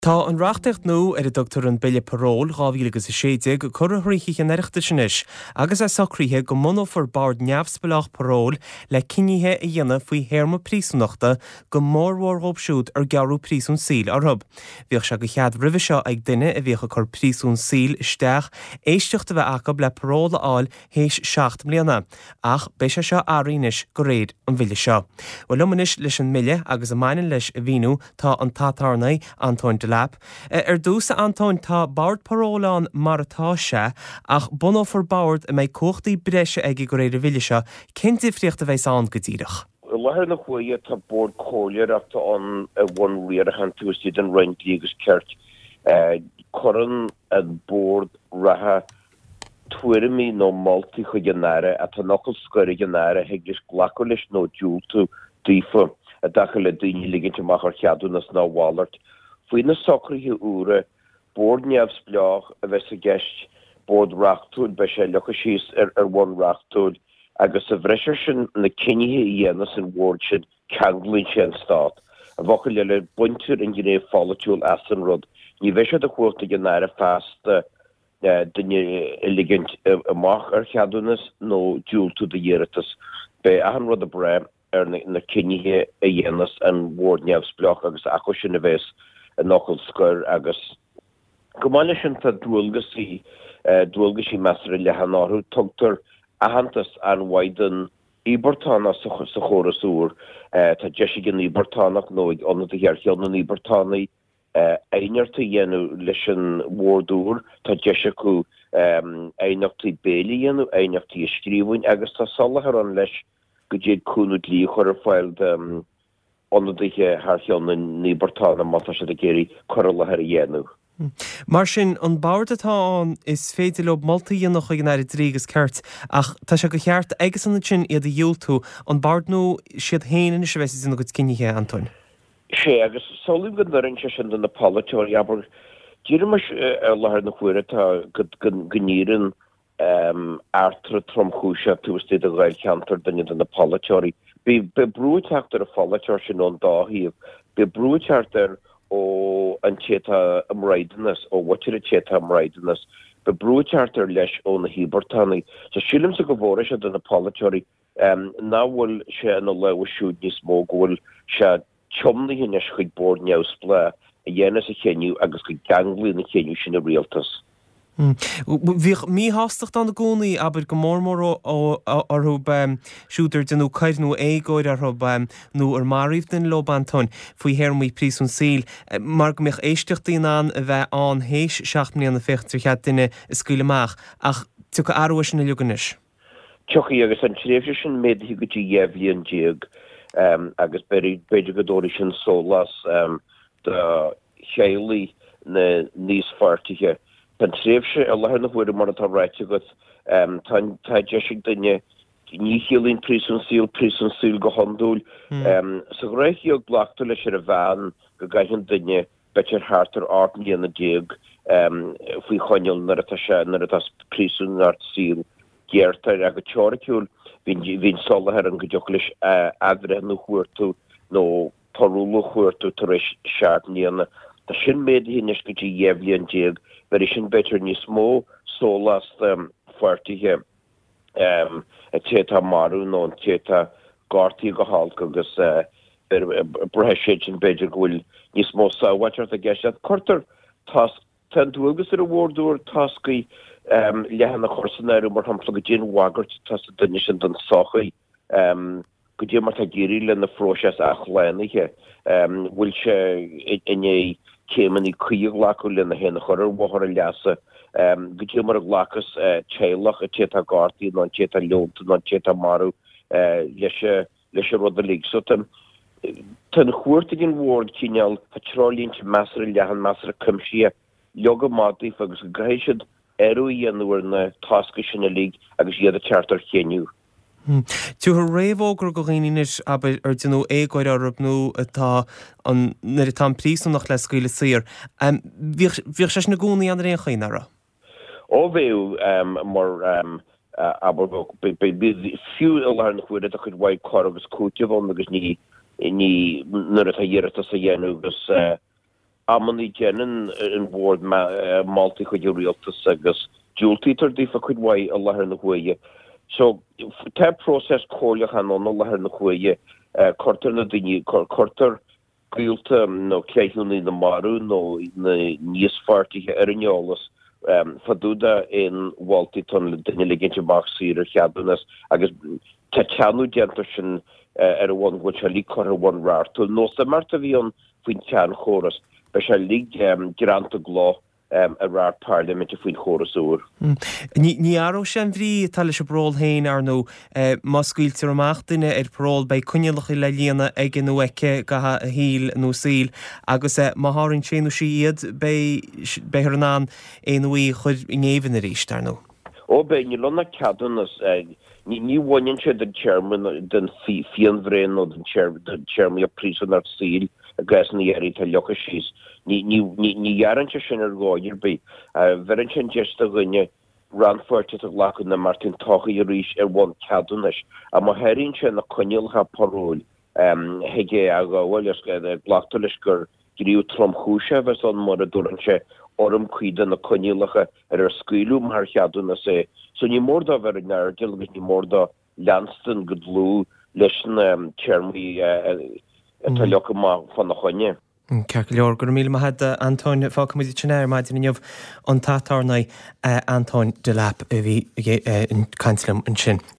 Tá an reachtacht nó ar a Dr. an Bille Paróil rábhílagus a séide go chorathaíchi an eirichta sinis, agus é sacríthe go mná for bard neamhspelach Paróil le ciníthe a dhéanamh faoi héirma príosúnachta go mórmhórthóp siúd ar gearú príosún síl arthub. Bhíoh se go chead ribh seo ag duine a bhíocha chur príosún síl isteach éisteachta bheith acu le Paróil áil héis 7 mbliana, ach be se seo áirínis go réad an bhile seo. Bhfuil lumanis leis an mille agus a mainan leis a bhíú tá an tátarnaí Antoine de Lap. Dúsa Antoine tá bard Paróilán mar atá se, ach bunó for bard a méid cochtaí breise ag go réir a bhile seo, cin difriocht a bheith an go dtíireach. Lehar na chuige tá bord cóir achta an bhain riar a han tústíad an roinntí agus ceart. Coran a bord ratha tuairimí nó maltaí chu gannara a tá nocol scoir gannara heaglis glaco leis nó dúltú dífa a dacha le daoine liginte mach ar cheadúnas ná Wallart. Fuoin na socrthaí úra bord neamhspleách a bheits a gceist bord reachtúil be sé lecha síos ar bhain reachtúil agus a bhreisir sin na cinithe dhéanas an bhórd sin ceanglín sin stát. A bhacha le buintear in gné fálatúil as an rud. Ní bheith sé a chuirta gannara fásta duine ligint amach ar cheadúnas nó dúltú de dhéiritas. Be an rud a bre ar na cinithe a dhéanas an bhórd neamhspleách agus acu sin a bheits a nocol scoir agus gomáile sin tá dúilgasí measar le hanárú tugtar ahantas an waidan Ibertána sa chóras úr tá deisi gin Ibertánach nó ag anna a hearcheanna Ibertánaí einarta dhéanú leis an bhórdúr tá deisi acu einachtaí béla dhéanú einachtaí scríbhain agus tá salachar an leis go déad cúnú lí chur fáil ondige haarcheanna Ibertána mata se a géirí cholathair a dhéanú. Mar sin an bard atá is féidir le moltaí nach chu gnéir drígus ceart, ach tá se go cheart agus an sin iad a dúltú an bard nó siad héanaan se bheits sin go cinithe Antoine. Sé agus solú go narinse sin na polytóí aber díra mar lethir na chuire tá gníran artra tromchúise tústíad a gail cheantar duine na polytóí. Be brúteachtar a fálateir sin an dáhíomh, be brúteachtar ó an téta amráidenas ó watir a téta amráidenas, be brúteachtar leis ó na Hibertánaí. So sílim sa go bhóra se den na polytóí náhfuil se an leha siúd níos mó gohfuil se tiomnaí nes chuig bord neamhspleách a dhéanas a chéniu agus go ganglín na chéniu sin a rialtas. Bhíoh mí hástacht an na gcónaí aber go mórmór arthub siútar denú cairhnú éagóid arthub nó ar maríomh den lob Antoine faoi héirmí príosún síl, mar go mbeadh éisteachtaí an a bheith an héis 7 mbliana feachtar chead duine scuileach, ach tu go arúis sin na luganis. Tuchaí agus an tréimhse sin méadthaí go dtí dhéimhlíonn déag agus beidir go dóirí sin sólas de chéalaí na níos fartaithe. Pan tréimhse a lethir na bhuiir mar atá ráite agat tá deisiigh duine níchéalaíonn príosún síl go handúil. Sa réithí ag blachtar leis ar a bhean go gaiithinn duine betir hátar 8 mbliana déag faoi choineal nar atá príosún art síl géirtar a go teiriciúil hín solathair an go deoch leis adre nó chuirtú nó parúla chuirtú tar éis 7 mbliana. Tá sin méadthaí nes go dtí dhéimhlíonn déag ver is sin beter níos mó sólas fuirtithe a téta marú nó an téta gátaí go hálca agus brethe sé sin beidir gohfuil níos mó sáhair a gceist. Cortar tan dúilgus ar a bhórdúir tascaí lehanna chorsannéirú mar hampla go dtíon wagart tas a duine sin don sochaí go dtí mar a géirí le na fróise ach lénaiche bhfuil se iné céimení chuíoh lacu le na héna choir bhthar a leasa go dtí mar a lachas téalach a téta gátaí nó an téta leonta nó an téta marú leis rud a lí. So tan chuirta gin bhórd cíneal a trálíonn measar lehan measar a cumsí leoga mátaí agus go gaiisiid éú dhéanúir na tasca sin na lí agus iad a teartar chéniu. Tú réhógur go réíis aber ar denú éagóid arab nó atá an nar atá príosú nach le scuile sir. Bhíoh sé na gcónaí an réon chaoinara? Ó bhéú mar aber fiú a lehar na chuide a chud bhaid cho agus cúteamh agus ní nar atá dhéireachtas a dhéanú agus ammaní jennen in bord Malta chu rialtas agus Júltítar dífa chuidhha a lethir na chuige. So te proses cólaach an an lethir na chuige cortar na daine cortar gúilta nó céithúnaí na marú nó na níos fartithe ar an eolas fadúda in Waltiton le duine liginte bach sír cheadúnas agus te teanú gentar sin ar bhain go se lí chur bhain ráirtú nó sa marta bhí an faoin tean choras be se lí granta glá a rár parliament faoin choras úr. Ní aró sin bhrí tal se bról héin ar nó mascuilte amach duine ar próil bei cunnealacha le líana ag nó aice gatha a híl nó síl agus máthrann séanú siad bei ar an an éonhuí chud inéhann a ríist ar nó. Ó be ní lona ceadúnas ní bhainn se den chairman den fian bhréin nó den chairman a prísan ar síl a gas na éirí tá lecha síos. Ní jaarantje sin gáir be verin sin gesta gonne ranfuirte a lachan na Martin tocha ríis bhain ceadúnas a má herin sin na conilcha paróil heige agáhil blachtalis gur gríú trom chúise bheits an mar a dúranse orm cuiide na conilacha ar scuilú mar cheadúna sé. So ní mórda ver an airgil agus ní mórda Lanston go dlú leis an chairmí tá lecha má fan na chonne. Ceir leor gur míle had Antoin fácamid sinnéir maidin inniuh an tátarna Antoin de Lap a bhí in Cancelum an sin.